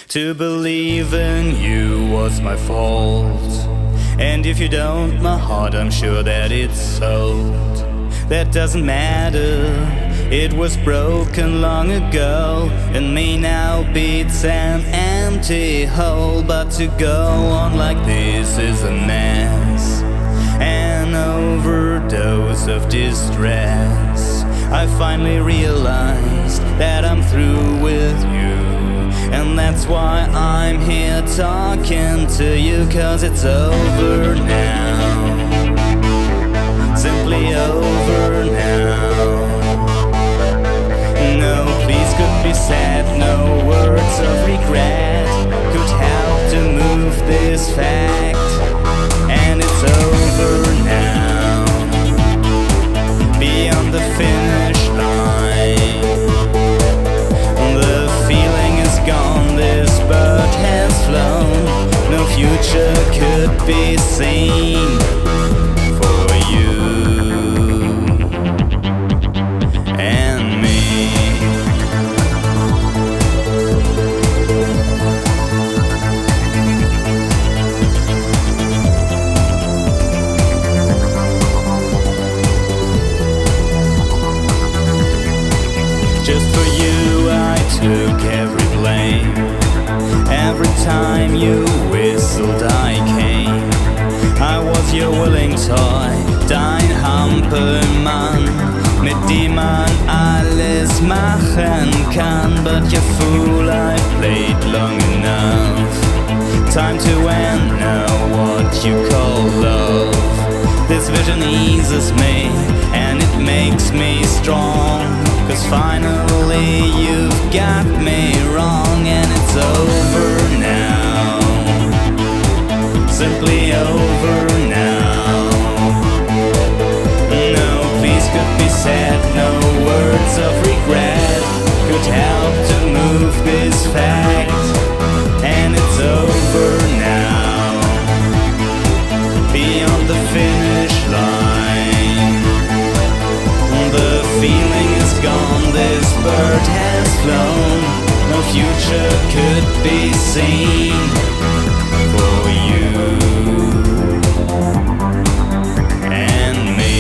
To believe in you was my fault, and if you don't, my heart, I'm sure that it's sold. That doesn't matter, it was broken long ago, and me now beats an empty hole. But to go on like this is a mess, an overdose of distress. I finally realized that I'm through with you, and that's why I'm here talking to you. 'Cause it's over now, simply over now. No please could be said, no words of regret could help to move this fact. And it's over now, beyond the finish line. The feeling is gone, this bird has flown. No future could be seen for you and me. Just for you I took every blame. Every time you whistled I came. I was your willing toy, dein Hampelmann, mit dem man alles machen kann. But you fool, I've played long enough. Time to end now what you call love. This vision eases me and it makes me strong, 'cause finally you've got me wrong. And it's over now, simply over now. No please could be said, no words of regret could help to move this fact. And it's over now, beyond the finish line. The feeling is gone, this bird has flown. No future could be seen for you and me.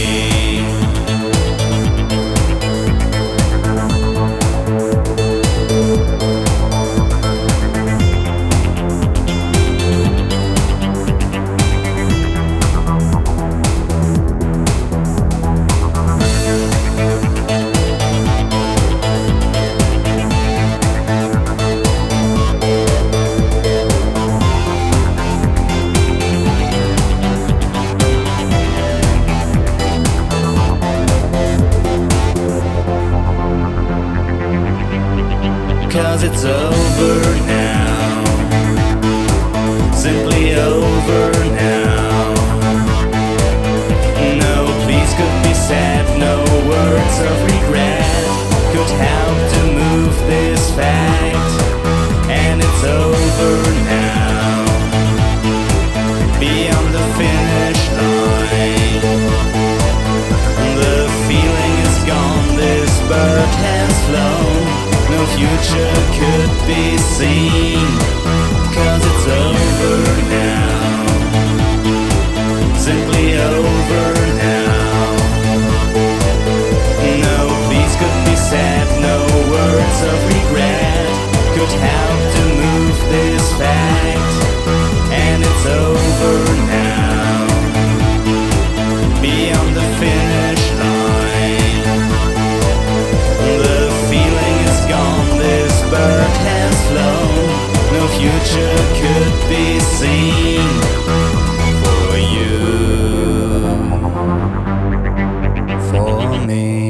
'Cause it's over now, simply over now. No please could be said, no words of regret could help to move this fact. And it's over now, beyond the finish line. The feeling is gone, this bird has flown. No future could be seen, 'cause it's over now, simply over now. No please could be said, no words of regret could help to move this fact. And it's over now, beyond the finish line. The feeling is gone, this bird has flown. No future could be seen for you, for me.